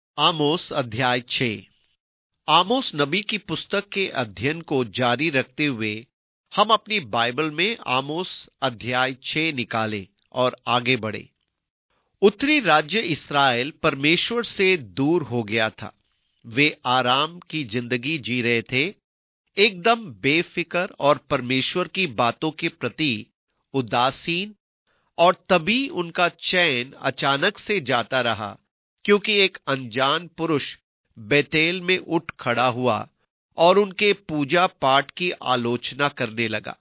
आमोस अध्याय 6। आमोस नबी की पुस्तक के अध्ययन को जारी रखते हुए हम अपनी बाइबल में आमोस अध्याय 6 निकाले और आगे बढ़े। उत्तरी राज्य इस्राएल परमेश्वर से दूर हो गया था। वे आराम की जिंदगी जी रहे थे, एकदम बेफिक्र और परमेश्वर की बातों के प्रति उदासीन। और तभी उनका चैन अचानक से जाता रहा, क्योंकि एक अनजान पुरुष बेतेल में उठ खड़ा हुआ और उनके पूजा पाठ की आलोचना करने लगा।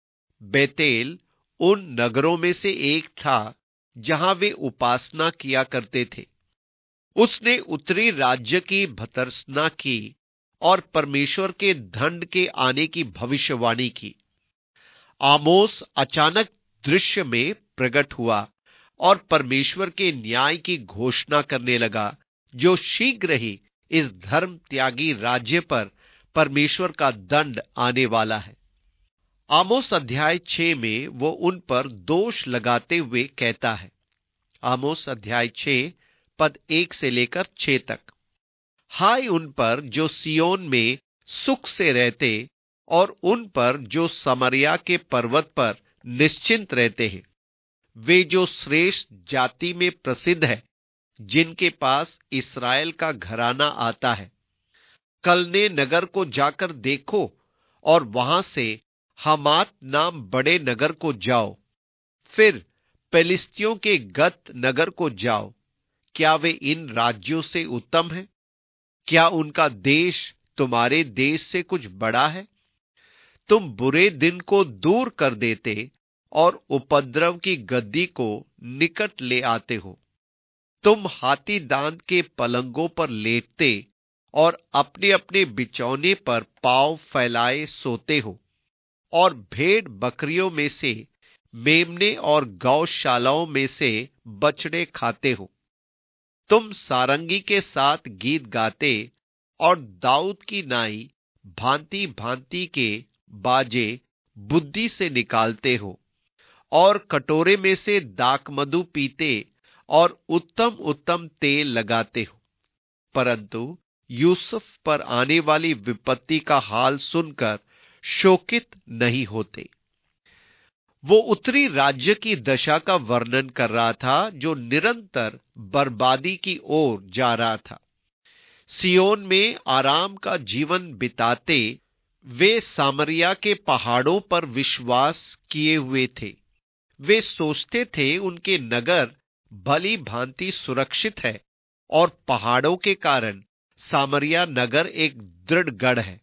बेतेल उन नगरों में से एक था जहां वे उपासना किया करते थे। उसने उत्तरी राज्य की भर्त्सना की और परमेश्वर के दंड के आने की भविष्यवाणी की। आमोस अचानक दृश्य में प्रकट हुआ और परमेश्वर के न्याय की घोषणा करने लगा, जो शीघ्र ही इस धर्म त्यागी राज्य पर परमेश्वर का दंड आने वाला है। आमोस अध्याय 6 में वो उन पर दोष लगाते हुए कहता है। आमोस अध्याय 6 पद 1 से लेकर 6 तक। हाय उन पर जो सियोन में सुख से रहते और उन पर जो समरिया के पर्वत पर निश्चिंत रहते हैं। वे जो श्रेष्ठ जाति में प्रसिद्ध है, जिनके पास इस्राएल का घराना आता है। कलने नगर को जाकर देखो और वहां से हमात नाम बड़े नगर को जाओ। फिर पेलिस्तियों के गत नगर को जाओ। क्या वे इन राज्यों से उत्तम है? क्या उनका देश तुम्हारे देश से कुछ बड़ा है? तुम बुरे दिन को दूर कर देते और उपद्रव की गद्दी को निकट ले आते हो। तुम हाथी दांत के पलंगों पर लेटते और अपने अपने बिछौने पर पांव फैलाए सोते हो और भेड़ बकरियों में से मेमने और गौशालाओं में से बछड़े खाते हो। तुम सारंगी के साथ गीत गाते और दाऊद की नाई भांति भांति के बाजे बुद्धि से निकालते हो और कटोरे में से दाखमधु पीते और उत्तम उत्तम तेल लगाते हो। परंतु यूसुफ पर आने वाली विपत्ति का हाल सुनकर शोकित नहीं होते। वो उत्तरी राज्य की दशा का वर्णन कर रहा था, जो निरंतर बर्बादी की ओर जा रहा था। सियोन में आराम का जीवन बिताते वे सामरिया के पहाड़ों पर विश्वास किए हुए थे। वे सोचते थे उनके नगर भली भांति सुरक्षित है और पहाड़ों के कारण सामरिया नगर एक दृढ़ गढ़ है।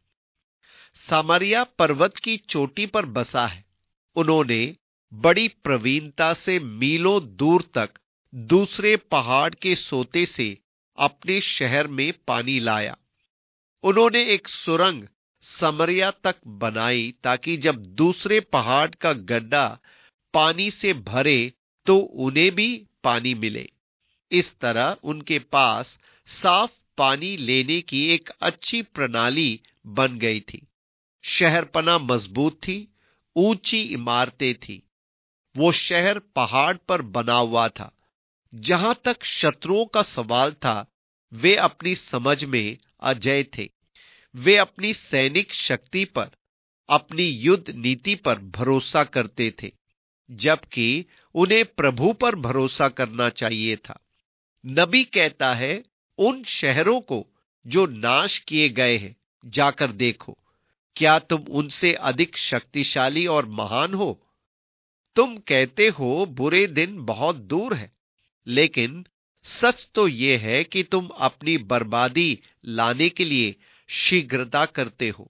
सामरिया पर्वत की चोटी पर बसा है। उन्होंने बड़ी प्रवीणता से मीलों दूर तक दूसरे पहाड़ के सोते से अपने शहर में पानी लाया। उन्होंने एक सुरंग समरिया तक बनाई ताकि जब दूसरे पहाड़ का गड्ढा पानी से भरे तो उन्हें भी पानी मिले। इस तरह उनके पास साफ पानी लेने की एक अच्छी प्रणाली बन गई थी। शहरपना मजबूत थी, ऊंची इमारतें थी। वो शहर पहाड़ पर बना हुआ था। जहां तक शत्रुओं का सवाल था, वे अपनी समझ में अजेय थे। वे अपनी सैनिक शक्ति पर, अपनी युद्ध नीति पर भरोसा करते थे, जबकि उन्हें प्रभु पर भरोसा करना चाहिए था। नबी कहता है, उन शहरों को जो नाश किए गए हैं जाकर देखो। क्या तुम उनसे अधिक शक्तिशाली और महान हो? तुम कहते हो बुरे दिन बहुत दूर है, लेकिन सच तो यह है कि तुम अपनी बर्बादी लाने के लिए शीघ्रता करते हो।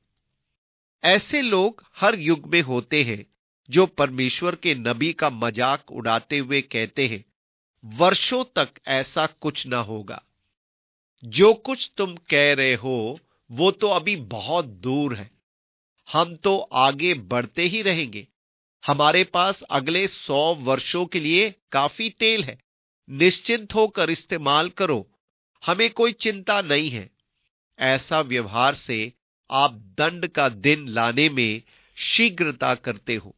ऐसे लोग हर युग में होते हैं जो परमेश्वर के नबी का मजाक उड़ाते हुए कहते हैं, वर्षों तक ऐसा कुछ ना होगा। जो कुछ तुम कह रहे हो वो तो अभी बहुत दूर है। हम तो आगे बढ़ते ही रहेंगे। हमारे पास अगले 100 वर्षों के लिए काफी तेल है। निश्चिंत होकर इस्तेमाल करो, हमें कोई चिंता नहीं है। ऐसा व्यवहार से आप दंड का दिन लाने में शीघ्रता करते हो।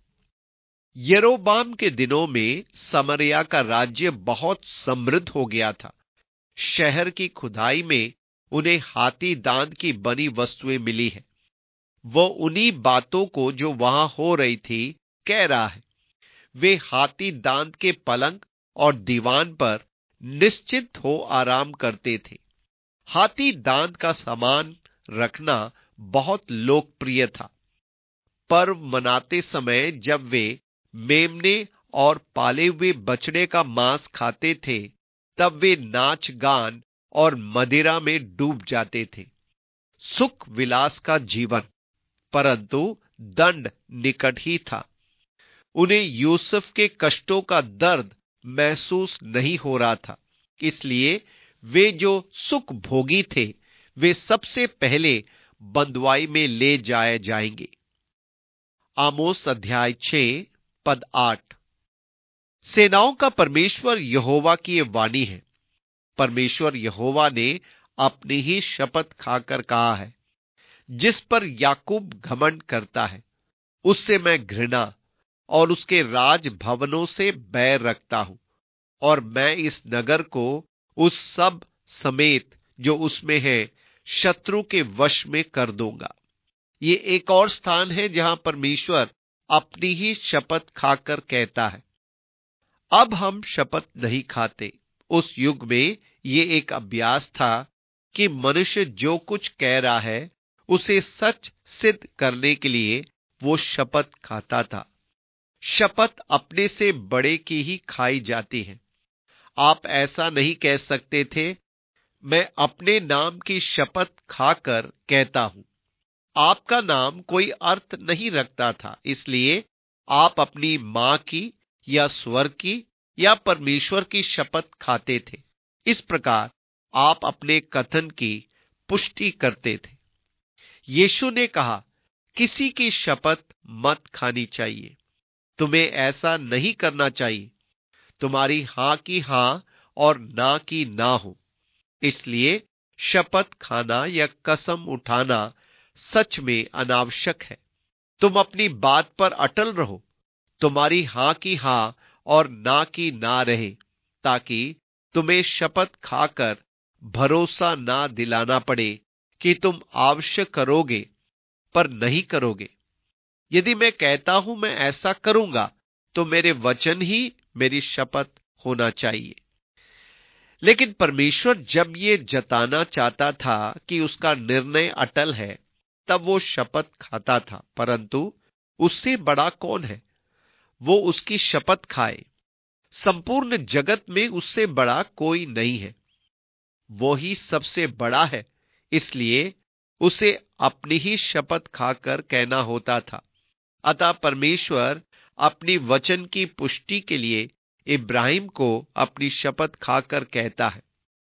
यरोबाम के दिनों में समरिया का राज्य बहुत समृद्ध हो गया था। शहर की खुदाई में उन्हें हाथी दांत की बनी वस्तुएं मिली है। वो उन्हीं बातों को जो वहां हो रही थी कह रहा है। वे हाथी दांत के पलंग और दीवान पर निश्चित हो आराम करते थे। हाथी दांत का सामान रखना बहुत लोकप्रिय था। पर्व मनाते समय जब वे मेमने और पाले हुए बछड़े का मांस खाते थे, तब वे नाच गान और मदिरा में डूब जाते थे। सुख विलास का जीवन, परंतु दंड निकट ही था। उन्हें यूसुफ के कष्टों का दर्द महसूस नहीं हो रहा था, इसलिए वे जो सुख भोगी थे वे सबसे पहले बंधुआई में ले जाए जाएंगे। आमोस अध्याय 6 पद 8। सेनाओं का परमेश्वर यहोवा की ये वाणी है। परमेश्वर यहोवा ने अपनी ही शपथ खाकर कहा है, जिस पर याकूब घमंड करता है उससे मैं घृणा और उसके राज भवनों से बैर रखता हूं, और मैं इस नगर को उस सब समेत जो उसमें है शत्रु के वश में कर दूंगा। ये एक और स्थान है जहां परमेश्वर अपनी ही शपथ खाकर कहता है। अब हम शपथ नहीं खाते। उस युग में ये एक अभ्यास था कि मनुष्य जो कुछ कह रहा है उसे सच सिद्ध करने के लिए वो शपथ खाता था। शपथ अपने से बड़े की ही खाई जाती है। आप ऐसा नहीं कह सकते थे, मैं अपने नाम की शपथ खाकर कहता हूं। आपका नाम कोई अर्थ नहीं रखता था, इसलिए आप अपनी मां की या स्वर्ग की या परमेश्वर की शपथ खाते थे। इस प्रकार आप अपने कथन की पुष्टि करते थे। यीशु ने कहा, किसी की शपथ मत खानी चाहिए। तुम्हें ऐसा नहीं करना चाहिए। तुम्हारी हां की हां और ना की ना हो। इसलिए शपथ खाना या कसम उठाना सच में अनावश्यक है। तुम अपनी बात पर अटल रहो। तुम्हारी हां की हां और ना की ना रहे, ताकि तुम्हें शपथ खाकर भरोसा ना दिलाना पड़े कि तुम आवश्यक करोगे पर नहीं करोगे। यदि मैं कहता हूं मैं ऐसा करूंगा, तो मेरे वचन ही मेरी शपथ होना चाहिए। लेकिन परमेश्वर जब ये जताना चाहता था कि उसका निर्णय अटल है, तब वो शपथ खाता था। परंतु उससे बड़ा कौन है? वो उसकी शपथ खाए। संपूर्ण जगत में उससे बड़ा कोई नहीं है। वो ही सबसे बड़ा है, इसलिए उसे अपनी ही शपथ खाकर कहना होता था। अतः परमेश्वर अपनी वचन की पुष्टि के लिए इब्राहिम को अपनी शपथ खाकर कहता है,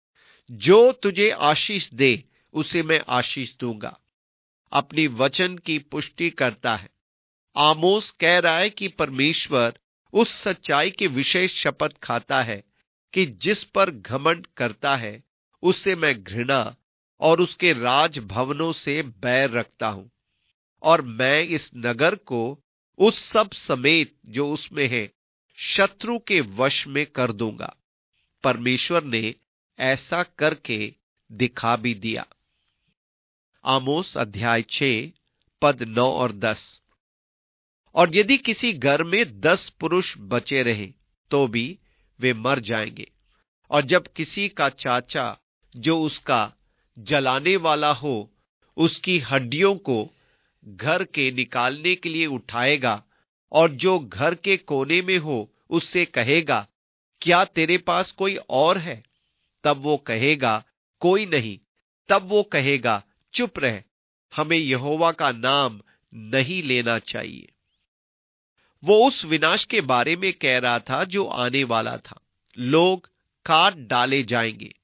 जो तुझे आशीष दे उसे मैं आशीष दूंगा। अपनी वचन की पुष्टि करता है। आमोस कह रहा है कि परमेश्वर उस सच्चाई के विषय शपथ खाता है कि जिस पर घमंड करता है उससे मैं घृणा और उसके राज भवनों से बैर रखता हूं, और मैं इस नगर को उस सब समेत जो उसमें है शत्रु के वश में कर दूंगा। परमेश्वर ने ऐसा करके दिखा भी दिया। आमोस अध्याय 6 पद 9 और 10। और यदि किसी घर में 10 पुरुष बचे रहे तो भी वे मर जाएंगे, और जब किसी का चाचा जो उसका जलाने वाला हो उसकी हड्डियों को घर के निकालने के लिए उठाएगा, और जो घर के कोने में हो उससे कहेगा, क्या तेरे पास कोई और है? तब वो कहेगा, कोई नहीं। तब वो कहेगा, चुप रह, हमें यहोवा का नाम नहीं लेना चाहिए। वो उस विनाश के बारे में कह रहा था जो आने वाला था। लोग काट डाले जाएंगे।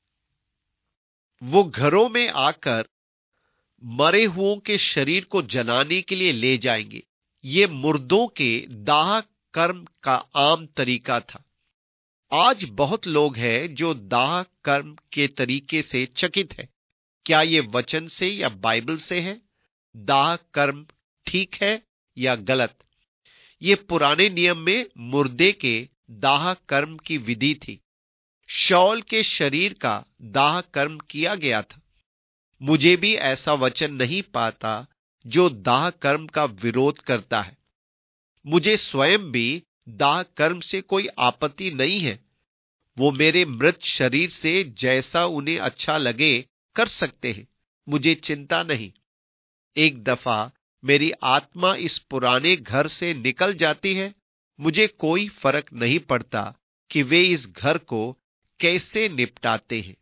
वो घरों में आकर मरे हुओं के शरीर को जलाने के लिए ले जाएंगे। ये मुर्दों के दाह कर्म का आम तरीका था। आज बहुत लोग हैं जो दाह कर्म के तरीके से चकित है। क्या ये वचन से या बाइबल से है? दाह कर्म ठीक है या गलत? ये पुराने नियम में मुर्दे के दाह कर्म की विधि थी। शाऊल के शरीर का दाह कर्म किया गया था। मुझे भी ऐसा वचन नहीं पाता जो दाह कर्म का विरोध करता है। मुझे स्वयं भी दाह कर्म से कोई आपत्ति नहीं है। वो मेरे मृत शरीर से जैसा उन्हें अच्छा लगे कर सकते हैं, मुझे चिंता नहीं। एक दफा मेरी आत्मा इस पुराने घर से निकल जाती है, मुझे कोई फर्क नहीं पड़ता कि वे इस घर को कैसे निपटाते हैं।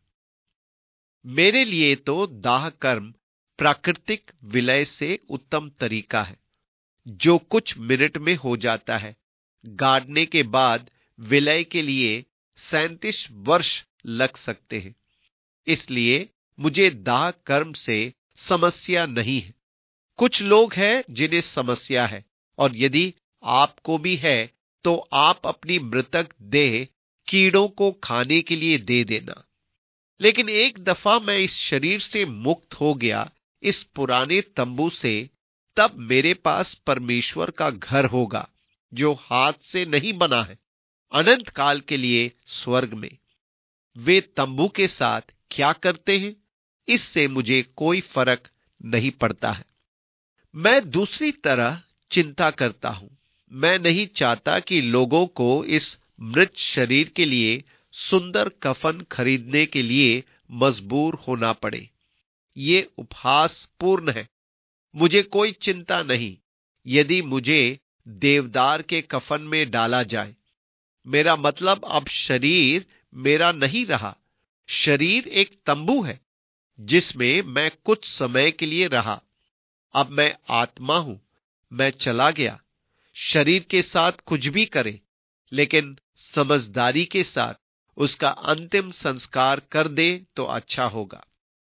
मेरे लिए तो दाह कर्म प्राकृतिक विलय से उत्तम तरीका है, जो कुछ मिनट में हो जाता है। गाड़ने के बाद विलय के लिए 37 वर्ष लग सकते हैं। इसलिए मुझे दाह कर्म से समस्या नहीं है। कुछ लोग हैं जिन्हें समस्या है, और यदि आपको भी है तो आप अपनी मृतक देह कीड़ों को खाने के लिए दे देना। लेकिन एक दफा मैं इस शरीर से मुक्त हो गया, इस पुराने तंबू से, तब मेरे पास परमेश्वर का घर होगा जो हाथ से नहीं बना है, अनंत काल के लिए स्वर्ग में। वे तंबू के साथ क्या करते हैं, इससे मुझे कोई फर्क नहीं पड़ता है। मैं दूसरी तरह चिंता करता हूं। मैं नहीं चाहता कि लोगों को इस मृत शरीर के लिए सुंदर कफन खरीदने के लिए मजबूर होना पड़े। ये उपहास पूर्ण है। मुझे कोई चिंता नहीं यदि मुझे देवदार के कफन में डाला जाए। मेरा मतलब अब शरीर मेरा नहीं रहा। शरीर एक तंबू है जिसमें मैं कुछ समय के लिए रहा। अब मैं आत्मा हूं, मैं चला गया। शरीर के साथ कुछ भी करे, लेकिन समझदारी के साथ उसका अंतिम संस्कार कर दे तो अच्छा होगा।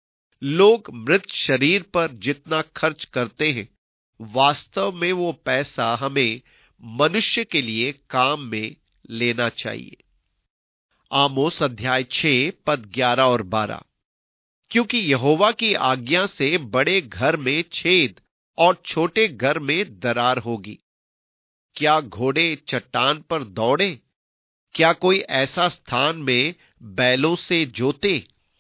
लोग मृत शरीर पर जितना खर्च करते हैं, वास्तव में वो पैसा हमें मनुष्य के लिए काम में लेना चाहिए। आमोस अध्याय 6 पद 11 और 12। क्योंकि यहोवा की आज्ञा से बड़े घर में छेद और छोटे घर में दरार होगी। क्या घोड़े चट्टान पर दौड़े? क्या कोई ऐसा स्थान में बैलों से जोते?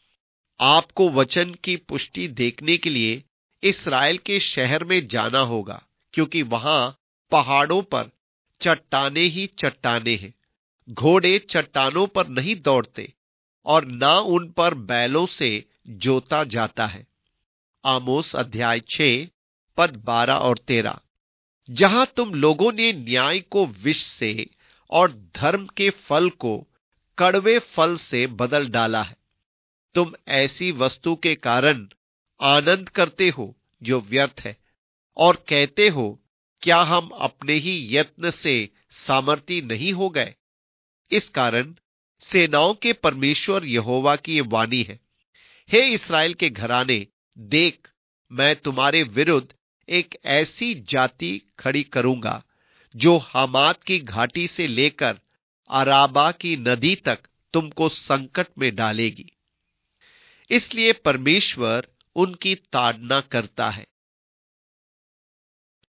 आपको वचन की पुष्टि देखने के लिए इस्राएल के शहर में जाना होगा, क्योंकि वहां पहाड़ों पर चट्टाने ही चट्टाने हैं। घोड़े चट्टानों पर नहीं दौड़ते और ना उन पर बैलों से जोता जाता है। आमोस अध्याय 6 पद 12 और 13। जहां तुम लोगों ने न्याय को विष से और धर्म के फल को कड़वे फल से बदल डाला है। तुम ऐसी वस्तु के कारण आनंद करते हो जो व्यर्थ है, और कहते हो, क्या हम अपने ही यत्न से सामर्थी नहीं हो गए? इस कारण सेनाओं के परमेश्वर यहोवा की ये वाणी है, हे इस्राएल के घराने, देख, मैं तुम्हारे विरुद्ध एक ऐसी जाति खड़ी करूंगा जो हमात की घाटी से लेकर अराबा की नदी तक तुमको संकट में डालेगी। इसलिए परमेश्वर उनकी ताड़ना करता है